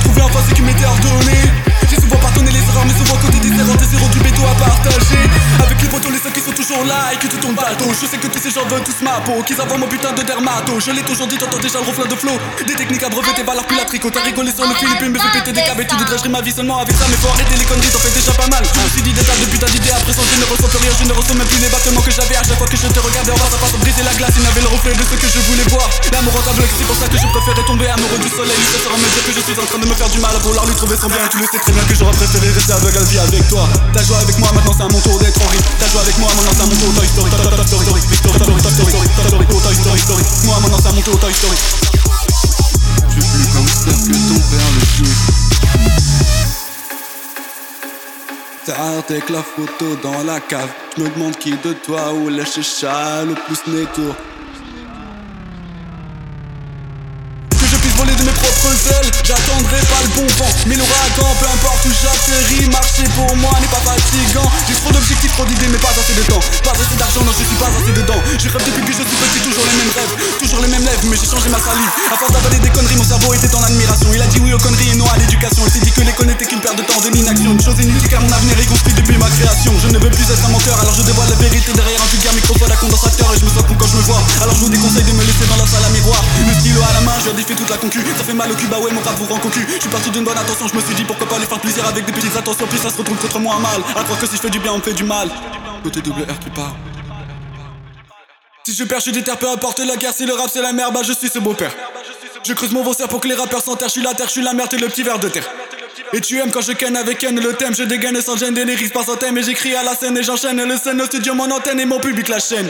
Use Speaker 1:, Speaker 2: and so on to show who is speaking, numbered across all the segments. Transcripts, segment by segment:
Speaker 1: retrouvé en face et qui m'était ordonné. J'ai souvent pardonné les erreurs, mais souvent côté des erreurs, des zéros du béton à partager. Avec les potos, les seuls qui sont toujours là et qui tout tournent bateau. Je sais que tous ces gens veulent tous ma peau, qu'ils envoient mon putain de dermato. Je l'ai toujours dit, t'entends déjà le refrain de flow. Des techniques à breveter, valeur plus la tricot. T'as rigolé sur le Philippe, me fait péter des câbles. Tu voudrais gérer ma vie seulement avec ça, mais faut arrêter les conneries, t'en fais déjà pas mal. Je me suis dit des tas de putain d'idées, à présent je ne ressens plus rien, je ne ressens même plus les battements que j'avais à chaque fois que je te regardais en bas, ça passe à briser la glace, il n'avait le reflet de ce que je voulais voir. L'amour en aveugle, c'est pour ça que je préférais tomber amoureux du soleil. Il se me dire que je suis en train de me faire du mal à vouloir lui trouver son bien. Tu le sais très bien que j'aurais préféré rester aveugle à la vie avec toi. T'as joué avec moi, maintenant c'est à mon tour d'être horrible. T'as joué avec moi, maintenant c'est à mon tour. Toy Story, Toy Story, Toy Story, Toy Story, Toy Story, Toy Story. Moi maintenant c'est à mon tour. Toy Story.
Speaker 2: Je suis plus gangster que ton père le juif. T'arrêtes avec la photo dans la cave. Je me demande qui de toi ou les chéchas le plus nettour.
Speaker 1: Que je puisse voler de mes propres ailes, j'attendrai pas le bon vent. Mais l'ouragan, peu importe où j'atterris, marcher pour moi n'est pas fatigant. J'ai trop d'objectifs, trop d'idées, mais pas assez de temps. Pas assez d'argent, non je suis pas assez dedans. Je rêve depuis que je suis petit, toujours les mêmes rêves, toujours les mêmes lèvres, mais j'ai changé ma salive. À force d'avaler des conneries, mon cerveau était en admiration. Il a dit oui aux conneries et non à l'éducation. Il s'est dit que les conneries n'étaient qu'une perte de temps, de l'inaction. Une chose inutile car mon avenir est construit depuis ma création. Je ne veux plus être un menteur, alors je dévoile la vérité derrière un vulgaire microphone à condensateur. Et je me sens con quand je me vois, alors je vous déconseille de me laisser dans la salle à miroir. Le stylo à la main, je défie toute la concu. Ça fait mal au cul, bah ouais mon rap vous rend cocu. Je suis parti d'une bonne intention, je me suis dit pourquoi pas lui faire plaisir avec des petites attentions. Puis ça se retrouve contre moi mal, à croire que si je fais du bien on me fait du mal.
Speaker 2: Côté double R qui part.
Speaker 1: Si je perds, je suis déter, peu importe la guerre. Si le rap c'est la merde, bah je suis ce beau-père. Je creuse mon vaussaire pour que les rappeurs s'enterrent. Je suis la terre, je suis la merde et le petit verre de terre. Et tu aimes quand je ken avec Ken le thème. Je dégaine sans gêne, des lyrics par centaines. Et j'écris à la scène et j'enchaîne. Le scène, le studio, mon antenne et mon public la chaîne.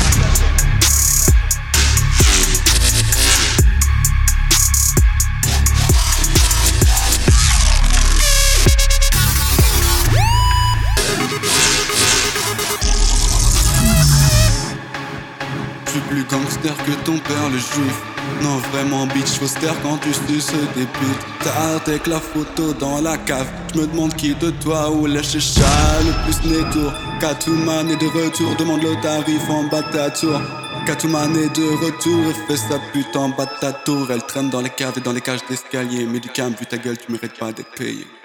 Speaker 2: Je suis plus gangster que ton père le juif. Non vraiment bitch, faut se taire quand tu suces des putes. T'arrêtes avec la photo dans la cave. Je me demande qui de toi ou les chéchas le plus nettour. Catwoman est de retour, demande le tarif en bas de ta tour. Catwoman est de retour et fait sa pute en bas de ta tour. Elle traîne dans les caves et dans les cages d'escalier. Mais du calme, vu ta gueule, tu mérites pas d'être payé.